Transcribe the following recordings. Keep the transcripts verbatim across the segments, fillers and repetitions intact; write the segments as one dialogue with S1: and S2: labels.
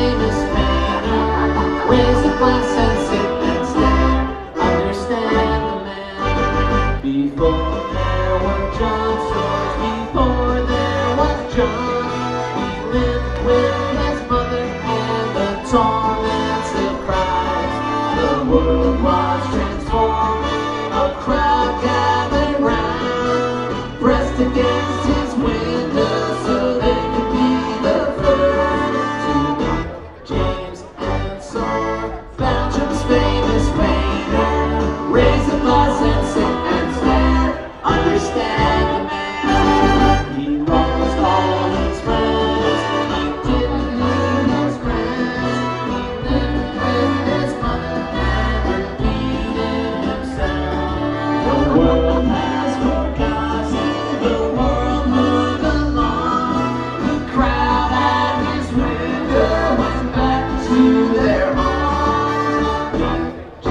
S1: famous painter, raise a glass and sit and stare, understand the man. Before there were John stores, before there was John, he lived with his mother and the torments of Christ. The world was transformed, a crowd gathered round, pressed against his window so they could be the first to meet James Ensor, Belgium's famous painter. Raise a glass and sit and stare, understand the man. He lost all his friends, he didn't leave his friends, he lived with his mother and repeated himself. The world has forgotten, the world moved along, the crowd at his window went back to their home.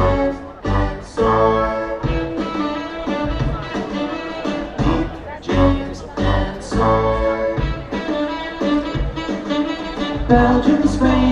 S1: James Ensor, Belgium's famous